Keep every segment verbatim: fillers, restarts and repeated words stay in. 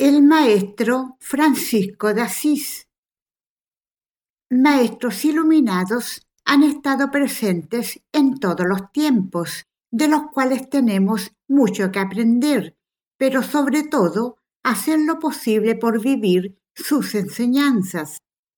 El maestro Francisco de Asís. Maestros iluminados han estado presentes en todos los tiempos, de los cuales tenemos mucho que aprender, pero sobre todo hacer lo posible por vivir sus enseñanzas.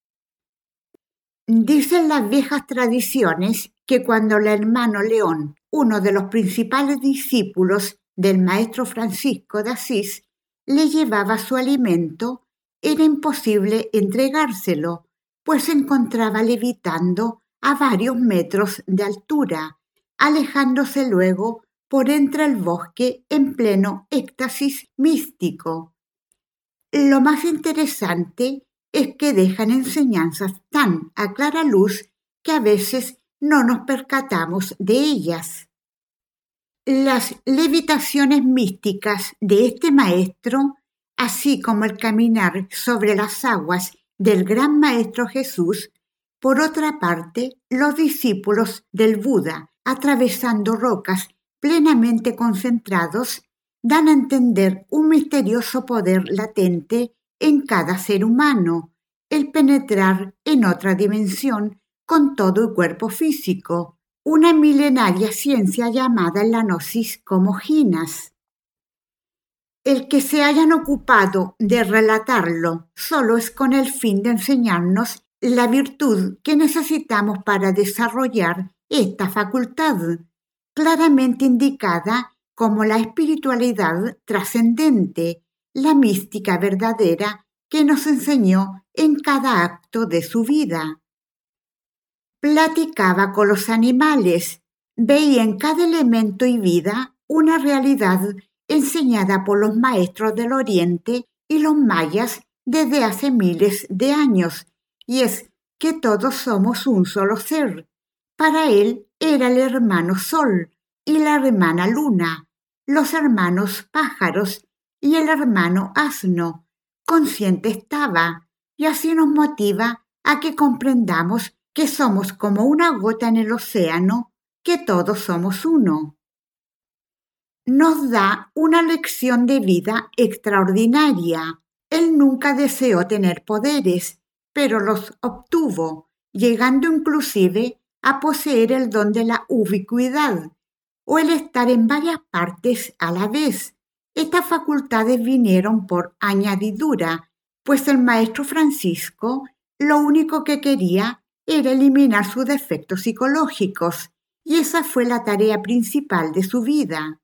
Dicen las viejas tradiciones que cuando el hermano León, uno de los principales discípulos del maestro Francisco de Asís, le llevaba su alimento, era imposible entregárselo, pues se encontraba levitando a varios metros de altura, alejándose luego por entre el bosque en pleno éxtasis místico. Lo más interesante es que dejan enseñanzas tan a clara luz que a veces no nos percatamos de ellas. Las levitaciones místicas de este maestro, así como el caminar sobre las aguas del gran maestro Jesús, por otra parte, los discípulos del Buda, atravesando rocas plenamente concentrados, dan a entender un misterioso poder latente en cada ser humano, el penetrar en otra dimensión con todo el cuerpo físico, una milenaria ciencia llamada en la gnosis como jinas. El que se hayan ocupado de relatarlo solo es con el fin de enseñarnos la virtud que necesitamos para desarrollar esta facultad, claramente indicada como la espiritualidad trascendente, la mística verdadera que nos enseñó en cada acto de su vida. Platicaba con los animales, veía en cada elemento y vida una realidad enseñada por los maestros del Oriente y los mayas desde hace miles de años, y es que todos somos un solo ser. Para él era el hermano Sol y la hermana Luna, los hermanos pájaros y el hermano asno. Consciente estaba, y así nos motiva a que comprendamos que somos como una gota en el océano, que todos somos uno. Nos da una lección de vida extraordinaria. Él nunca deseó tener poderes, pero los obtuvo, llegando inclusive a poseer el don de la ubicuidad, o el estar en varias partes a la vez. Estas facultades vinieron por añadidura, pues el maestro Francisco lo único que quería era eliminar sus defectos psicológicos, y esa fue la tarea principal de su vida.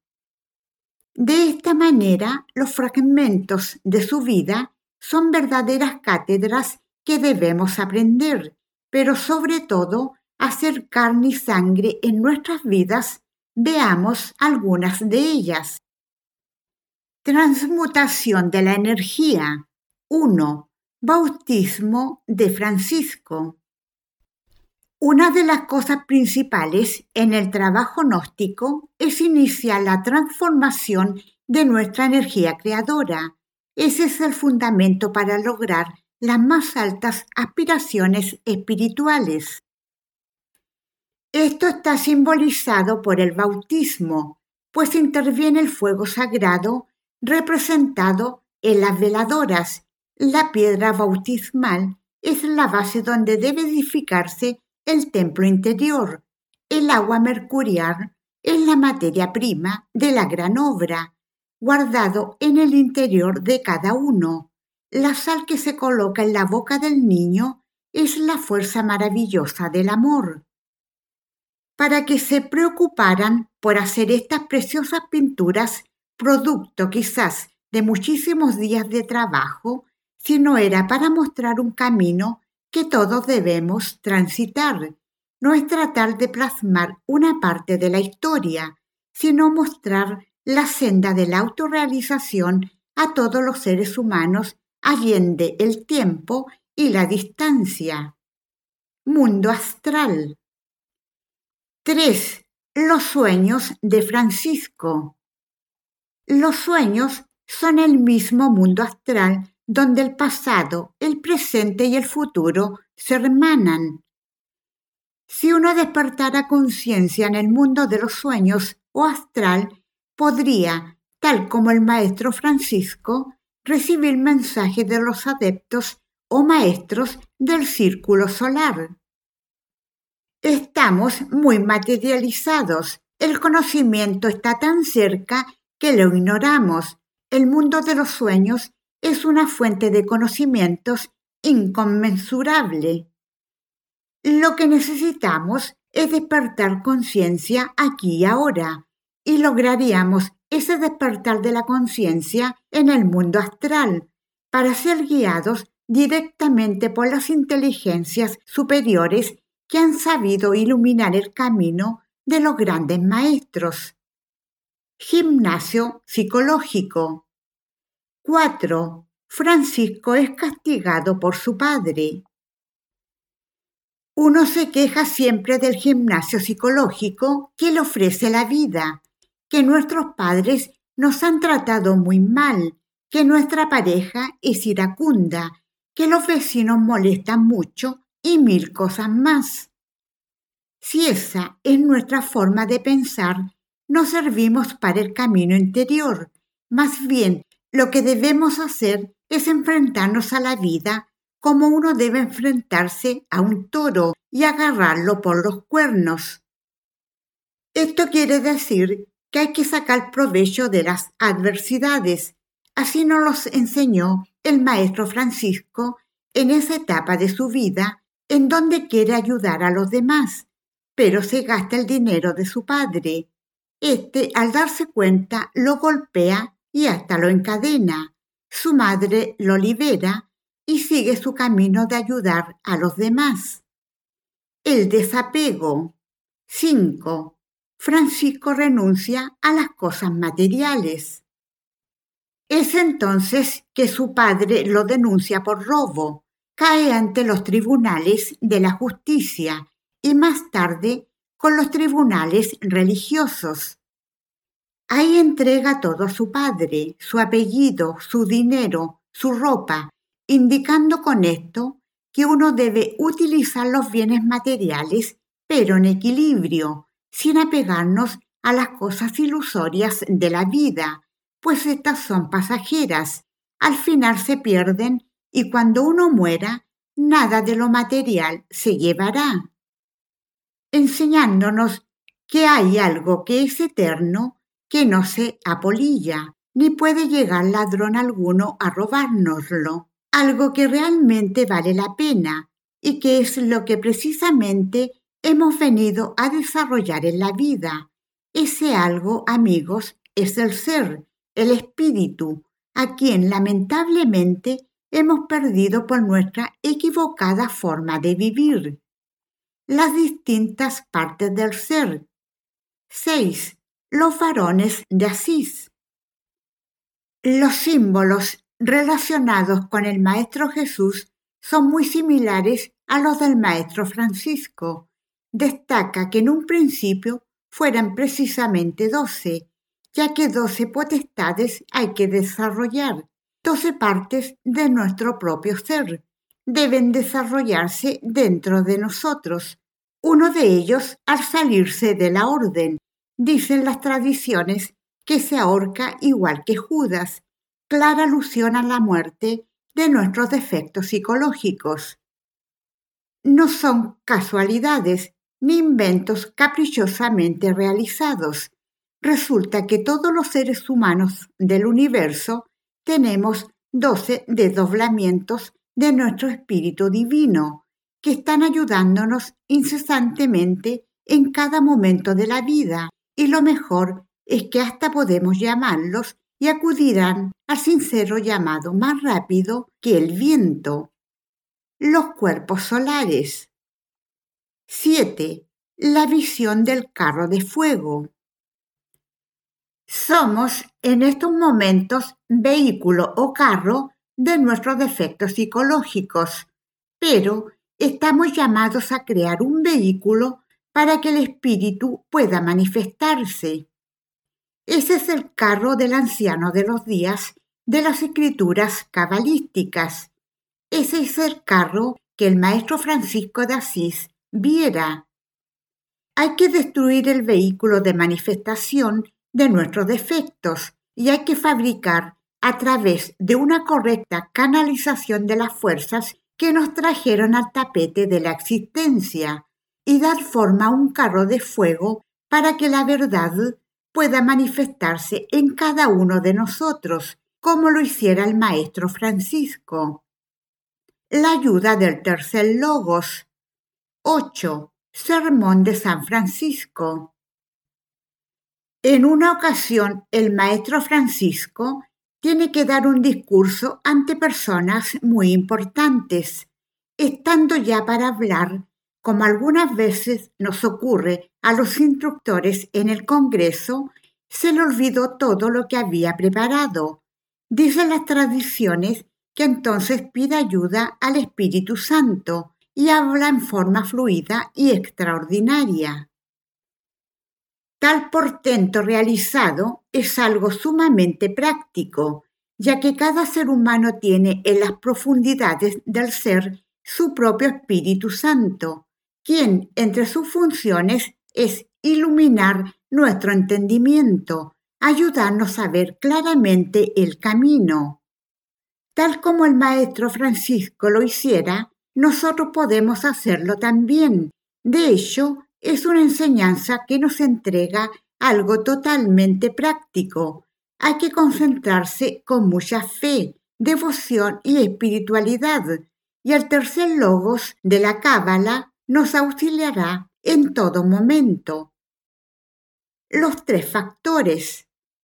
De esta manera, los fragmentos de su vida son verdaderas cátedras que debemos aprender, pero sobre todo hacer carne y sangre en nuestras vidas. Veamos algunas de ellas. Transmutación de la energía. uno. Bautismo de Francisco. Una de las cosas principales en el trabajo gnóstico es iniciar la transformación de nuestra energía creadora. Ese es el fundamento para lograr las más altas aspiraciones espirituales. Esto está simbolizado por el bautismo, pues interviene el fuego sagrado representado en las veladoras. La piedra bautismal es la base donde debe edificarse el templo interior. El agua mercurial es la materia prima de la gran obra, guardado en el interior de cada uno. La sal que se coloca en la boca del niño es la fuerza maravillosa del amor. Para que se preocuparan por hacer estas preciosas pinturas, producto quizás de muchísimos días de trabajo, sino era para mostrar un camino que todos debemos transitar. No es tratar de plasmar una parte de la historia, sino mostrar la senda de la autorrealización a todos los seres humanos allende el tiempo y la distancia. Mundo astral. tres. Los sueños de Francisco. Los sueños son el mismo mundo astral donde el pasado, el presente y el futuro se hermanan. Si uno despertara conciencia en el mundo de los sueños o astral, podría, tal como el maestro Francisco, recibir mensajes de los adeptos o maestros del círculo solar. Estamos muy materializados. El conocimiento está tan cerca que lo ignoramos. El mundo de los sueños es una fuente de conocimientos inconmensurable. Lo que necesitamos es despertar conciencia aquí y ahora, y lograríamos ese despertar de la conciencia en el mundo astral, para ser guiados directamente por las inteligencias superiores que han sabido iluminar el camino de los grandes maestros. Gimnasio psicológico. cuatro. Francisco es castigado por su padre. Uno se queja siempre del gimnasio psicológico que le ofrece la vida, que nuestros padres nos han tratado muy mal, que nuestra pareja es iracunda, que los vecinos molestan mucho y mil cosas más. Si esa es nuestra forma de pensar, no servimos para el camino interior. Más bien, lo que debemos hacer es enfrentarnos a la vida como uno debe enfrentarse a un toro y agarrarlo por los cuernos. Esto quiere decir que hay que sacar provecho de las adversidades. Así nos los enseñó el maestro Francisco en esa etapa de su vida en donde quiere ayudar a los demás, pero se gasta el dinero de su padre. Este, al darse cuenta, lo golpea y hasta lo encadena. Su madre lo libera y sigue su camino de ayudar a los demás. El desapego. cinco. Francisco renuncia a las cosas materiales. Es entonces que su padre lo denuncia por robo, cae ante los tribunales de la justicia y más tarde con los tribunales religiosos. Ahí entrega todo a su padre, su apellido, su dinero, su ropa, indicando con esto que uno debe utilizar los bienes materiales, pero en equilibrio, sin apegarnos a las cosas ilusorias de la vida, pues estas son pasajeras, al final se pierden y cuando uno muera, nada de lo material se llevará. Enseñándonos que hay algo que es eterno, que no se apolilla, ni puede llegar ladrón alguno a robárnoslo, algo que realmente vale la pena y que es lo que precisamente hemos venido a desarrollar en la vida. Ese algo, amigos, es el ser, el espíritu, a quien lamentablemente hemos perdido por nuestra equivocada forma de vivir. Las distintas partes del ser. seis. Los varones de Asís. Los símbolos relacionados con el Maestro Jesús son muy similares a los del Maestro Francisco. Destaca que en un principio fueran precisamente doce, ya que doce potestades hay que desarrollar, doce partes de nuestro propio ser. Deben desarrollarse dentro de nosotros, uno de ellos al salirse de la orden. Dicen las tradiciones que se ahorca igual que Judas, clara alusión a la muerte de nuestros defectos psicológicos. No son casualidades ni inventos caprichosamente realizados. Resulta que todos los seres humanos del universo tenemos doce desdoblamientos de nuestro espíritu divino, que están ayudándonos incesantemente en cada momento de la vida. Y lo mejor es que hasta podemos llamarlos y acudirán al sincero llamado más rápido que el viento. Los cuerpos solares. siete. La visión del carro de fuego. Somos en estos momentos vehículo o carro de nuestros defectos psicológicos, pero estamos llamados a crear un vehículo para que el espíritu pueda manifestarse. Ese es el carro del anciano de los días de las escrituras cabalísticas. Ese es el carro que el maestro Francisco de Asís viera. Hay que destruir el vehículo de manifestación de nuestros defectos y hay que fabricar a través de una correcta canalización de las fuerzas que nos trajeron al tapete de la existencia y dar forma a un carro de fuego para que la verdad pueda manifestarse en cada uno de nosotros, como lo hiciera el Maestro Francisco. La ayuda del tercer logos. ocho. Sermón de San Francisco. En una ocasión, el Maestro Francisco tiene que dar un discurso ante personas muy importantes, estando ya para hablar, como algunas veces nos ocurre a los instructores en el Congreso, se le olvidó todo lo que había preparado. Dicen las tradiciones que entonces pide ayuda al Espíritu Santo y habla en forma fluida y extraordinaria. Tal portento realizado es algo sumamente práctico, ya que cada ser humano tiene en las profundidades del ser su propio Espíritu Santo, quien entre sus funciones es iluminar nuestro entendimiento, ayudarnos a ver claramente el camino. Tal como el Maestro Francisco lo hiciera, nosotros podemos hacerlo también. De hecho, es una enseñanza que nos entrega algo totalmente práctico. Hay que concentrarse con mucha fe, devoción y espiritualidad, y el tercer logos de la Cábala nos auxiliará en todo momento. Los tres factores.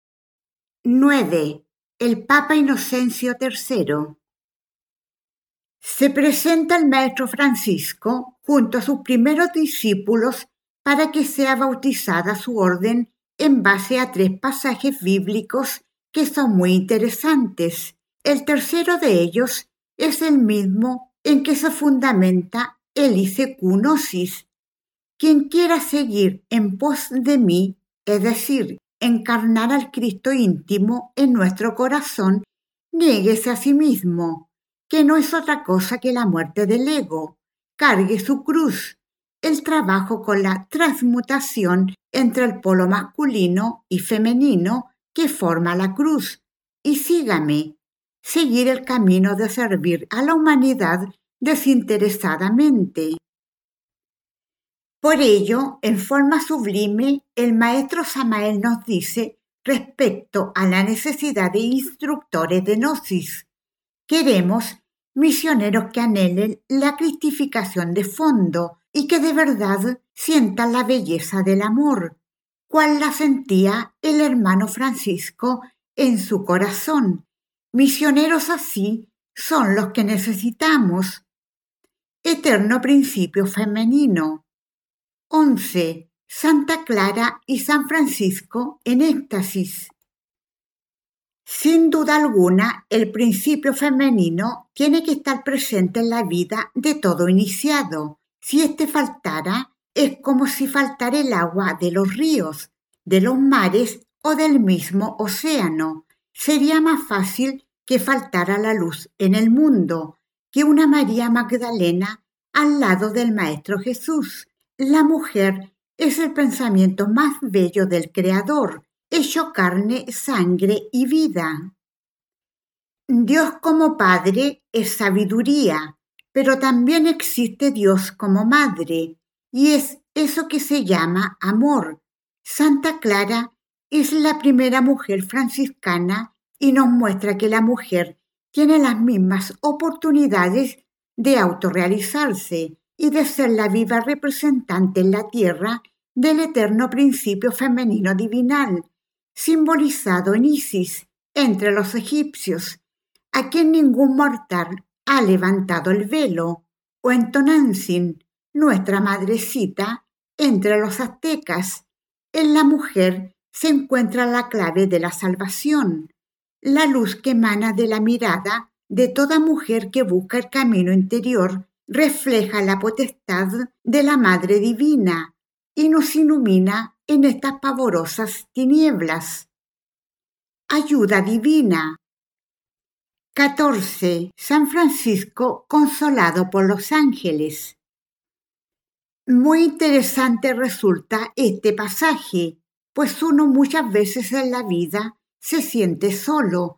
nueve. El Papa Inocencio tercero. Se presenta el Maestro Francisco junto a sus primeros discípulos para que sea bautizada su orden en base a tres pasajes bíblicos que son muy interesantes. El tercero de ellos es el mismo en que se fundamenta el I C Q Gnosis. Quien quiera seguir en pos de mí, es decir, encarnar al Cristo íntimo en nuestro corazón, niéguese a sí mismo, que no es otra cosa que la muerte del ego. Cargue su cruz, el trabajo con la transmutación entre el polo masculino y femenino que forma la cruz, y sígame, seguir el camino de servir a la humanidad desinteresadamente. Por ello, en forma sublime, el Maestro Samael nos dice respecto a la necesidad de instructores de gnosis. Queremos misioneros que anhelen la cristificación de fondo y que de verdad sientan la belleza del amor, cual la sentía el hermano Francisco en su corazón. Misioneros así son los que necesitamos. Eterno principio femenino. once. Santa Clara y San Francisco en éxtasis. Sin duda alguna, el principio femenino tiene que estar presente en la vida de todo iniciado. Si éste faltara, es como si faltara el agua de los ríos, de los mares o del mismo océano. Sería más fácil que faltara la luz en el mundo que una María Magdalena al lado del Maestro Jesús. La mujer es el pensamiento más bello del Creador, hecho carne, sangre y vida. Dios como Padre es sabiduría, pero también existe Dios como Madre, y es eso que se llama amor. Santa Clara es la primera mujer franciscana y nos muestra que la mujer tiene las mismas oportunidades de autorrealizarse y de ser la viva representante en la tierra del eterno principio femenino divinal, simbolizado en Isis entre los egipcios, a quien ningún mortal ha levantado el velo, o en Tonantzin, nuestra madrecita, entre los aztecas. En la mujer se encuentra la clave de la salvación, la luz que emana de la mirada de toda mujer que busca el camino interior, refleja la potestad de la Madre Divina y nos ilumina en estas pavorosas tinieblas. Ayuda divina. catorce. San Francisco consolado por los ángeles. Muy interesante resulta este pasaje, pues uno muchas veces en la vida se siente solo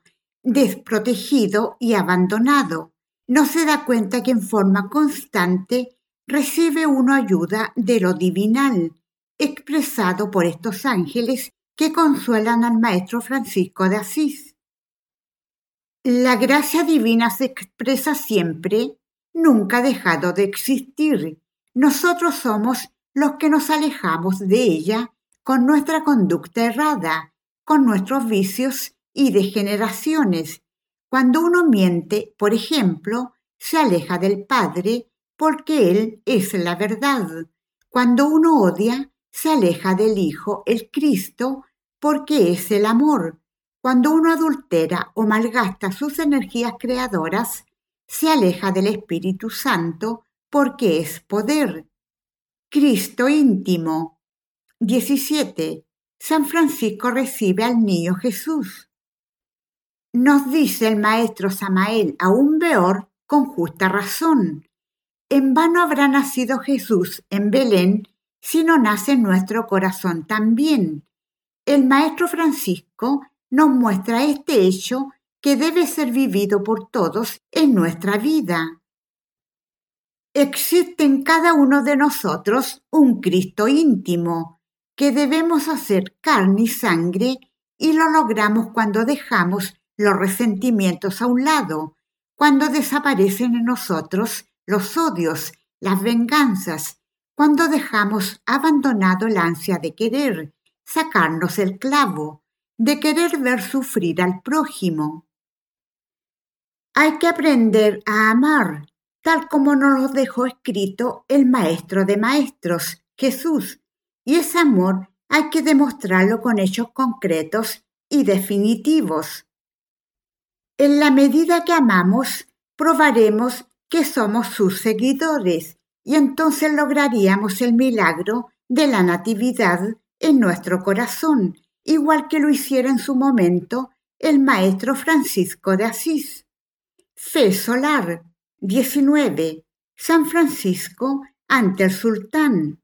desprotegido y abandonado. No se da cuenta que en forma constante recibe uno ayuda de lo divinal, expresado por estos ángeles que consuelan al Maestro Francisco de Asís. La gracia divina se expresa siempre, nunca ha dejado de existir. Nosotros somos los que nos alejamos de ella con nuestra conducta errada, con nuestros vicios y degeneraciones. Cuando uno miente, por ejemplo, se aleja del Padre porque Él es la verdad. Cuando uno odia, se aleja del Hijo, el Cristo, porque es el amor. Cuando uno adultera o malgasta sus energías creadoras, se aleja del Espíritu Santo porque es poder. Cristo íntimo. diecisiete. San Francisco recibe al niño Jesús. Nos dice el maestro Samael aún peor, con justa razón. En vano habrá nacido Jesús en Belén si no nace en nuestro corazón también. El maestro Francisco nos muestra este hecho que debe ser vivido por todos en nuestra vida. Existe en cada uno de nosotros un Cristo íntimo que debemos hacer carne y sangre, y lo logramos cuando dejamos los resentimientos a un lado, cuando desaparecen en nosotros los odios, las venganzas, cuando dejamos abandonado el ansia de querer sacarnos el clavo, de querer ver sufrir al prójimo. Hay que aprender a amar, tal como nos lo dejó escrito el Maestro de Maestros, Jesús, y ese amor hay que demostrarlo con hechos concretos y definitivos. En la medida que amamos, probaremos que somos sus seguidores y entonces lograríamos el milagro de la natividad en nuestro corazón, igual que lo hiciera en su momento el Maestro Francisco de Asís. Fe solar. diecinueve. San Francisco ante el sultán.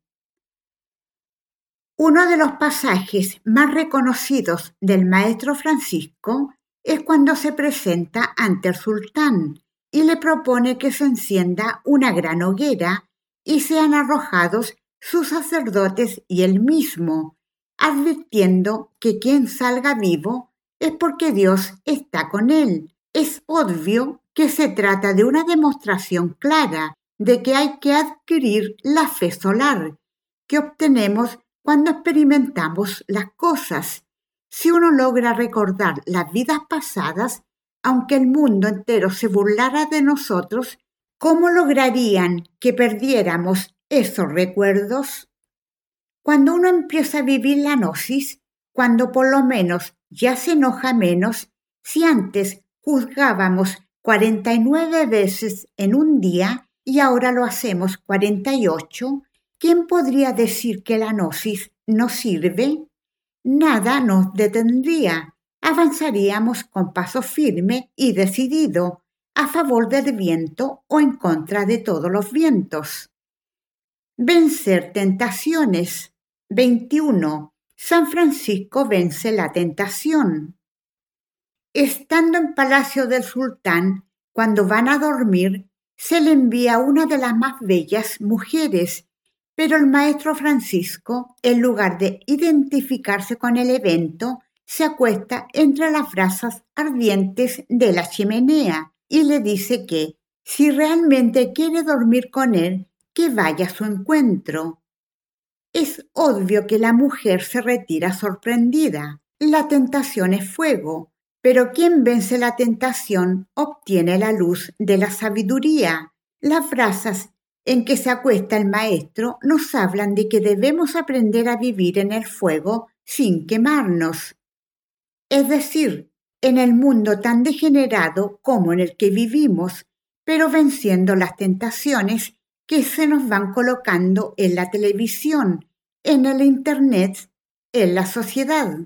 Uno de los pasajes más reconocidos del Maestro Francisco es cuando se presenta ante el sultán y le propone que se encienda una gran hoguera y sean arrojados sus sacerdotes y él mismo, advirtiendo que quien salga vivo es porque Dios está con él. Es obvio que se trata de una demostración clara de que hay que adquirir la fe solar, que obtenemos cuando experimentamos las cosas. Si uno logra recordar las vidas pasadas, aunque el mundo entero se burlara de nosotros, ¿cómo lograrían que perdiéramos esos recuerdos? Cuando uno empieza a vivir la gnosis, cuando por lo menos ya se enoja menos, si antes juzgábamos cuarenta y nueve veces en un día y ahora lo hacemos cuarenta y ocho, ¿quién podría decir que la gnosis no sirve? Nada nos detendría. Avanzaríamos con paso firme y decidido, a favor del viento o en contra de todos los vientos. Vencer tentaciones. veintiuno. San Francisco vence la tentación. Estando en palacio del sultán, cuando van a dormir, se le envía una de las más bellas mujeres, pero el maestro Francisco, en lugar de identificarse con el evento, se acuesta entre las brasas ardientes de la chimenea y le dice que, si realmente quiere dormir con él, que vaya a su encuentro. Es obvio que la mujer se retira sorprendida. La tentación es fuego, pero quien vence la tentación obtiene la luz de la sabiduría. Las brasas en que se acuesta el maestro nos hablan de que debemos aprender a vivir en el fuego sin quemarnos. Es decir, en el mundo tan degenerado como en el que vivimos, pero venciendo las tentaciones que se nos van colocando en la televisión, en el internet, en la sociedad.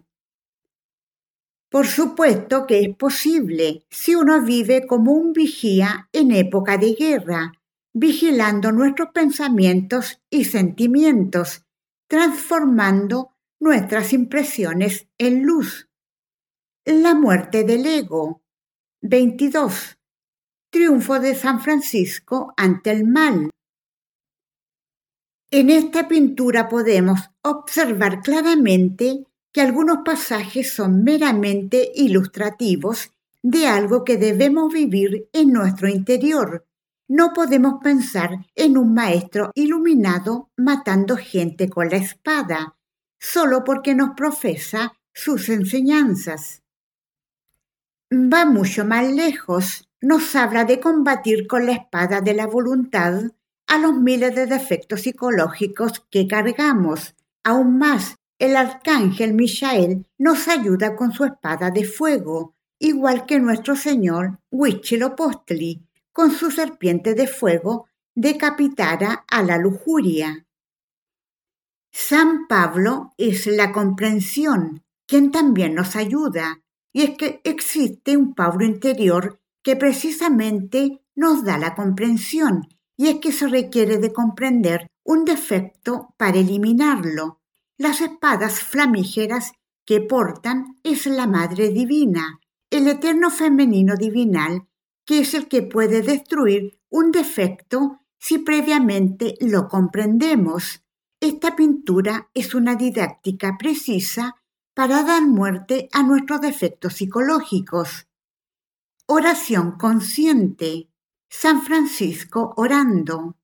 Por supuesto que es posible si uno vive como un vigía en época de guerra, vigilando nuestros pensamientos y sentimientos, transformando nuestras impresiones en luz. La muerte del ego. veintidós. Triunfo de San Francisco ante el mal. En esta pintura podemos observar claramente que algunos pasajes son meramente ilustrativos de algo que debemos vivir en nuestro interior. No podemos pensar en un maestro iluminado matando gente con la espada, solo porque nos profesa sus enseñanzas. Va mucho más lejos. Nos habla de combatir con la espada de la voluntad a los miles de defectos psicológicos que cargamos. Aún más, el arcángel Michael nos ayuda con su espada de fuego, igual que nuestro señor Huitzilopochtli, con su serpiente de fuego, decapitara a la lujuria. San Pablo es la comprensión, quien también nos ayuda, y es que existe un Pablo interior que precisamente nos da la comprensión, y es que se requiere de comprender un defecto para eliminarlo. Las espadas flamígeras que portan es la Madre Divina, el eterno femenino divinal, que es el que puede destruir un defecto si previamente lo comprendemos. Esta pintura es una didáctica precisa para dar muerte a nuestros defectos psicológicos. Oración consciente. San Francisco orando.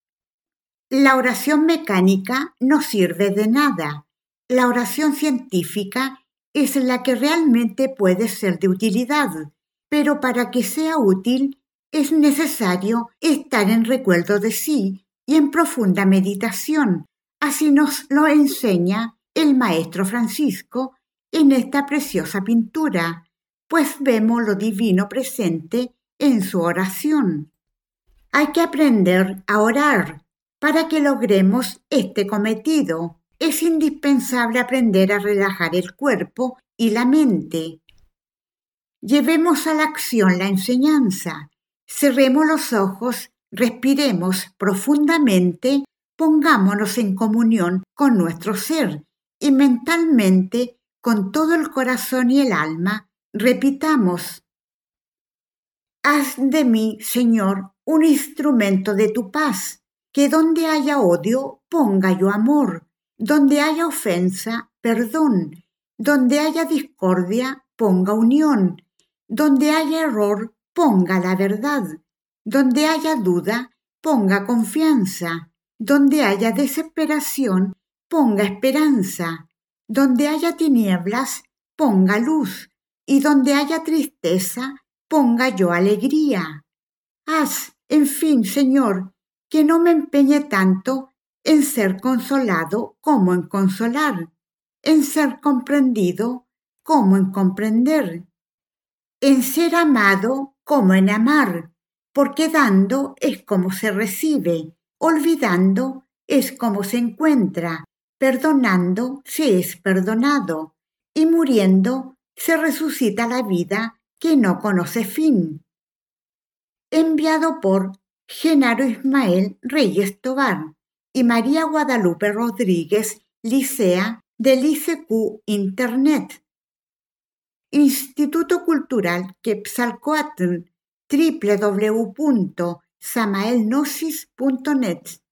La oración mecánica no sirve de nada. La oración científica es la que realmente puede ser de utilidad, pero para que sea útil es necesario estar en recuerdo de sí y en profunda meditación. Así nos lo enseña el maestro Francisco en esta preciosa pintura, pues vemos lo divino presente en su oración. Hay que aprender a orar para que logremos este cometido. Es indispensable aprender a relajar el cuerpo y la mente. Llevemos a la acción la enseñanza. Cerremos los ojos, respiremos profundamente, pongámonos en comunión con nuestro ser y mentalmente, con todo el corazón y el alma, repitamos: haz de mí, Señor, un instrumento de tu paz, que donde haya odio, ponga yo amor, donde haya ofensa, perdón, donde haya discordia, ponga unión, donde haya error, ponga la verdad, donde haya duda, ponga confianza, donde haya desesperación, ponga esperanza, donde haya tinieblas, ponga luz, y donde haya tristeza, ponga yo alegría. Haz, en fin, Señor, que no me empeñe tanto en ser consolado como en consolar, en ser comprendido como en comprender, en ser amado como en amar, porque dando es como se recibe, olvidando es como se encuentra, perdonando se es perdonado, y muriendo se resucita la vida que no conoce fin. Enviado por Genaro Ismael Reyes Tobar y María Guadalupe Rodríguez Licea del I C Q Internet. Instituto Cultural Quetzalcóatl, doble u doble u doble u punto samaelgnosis punto net.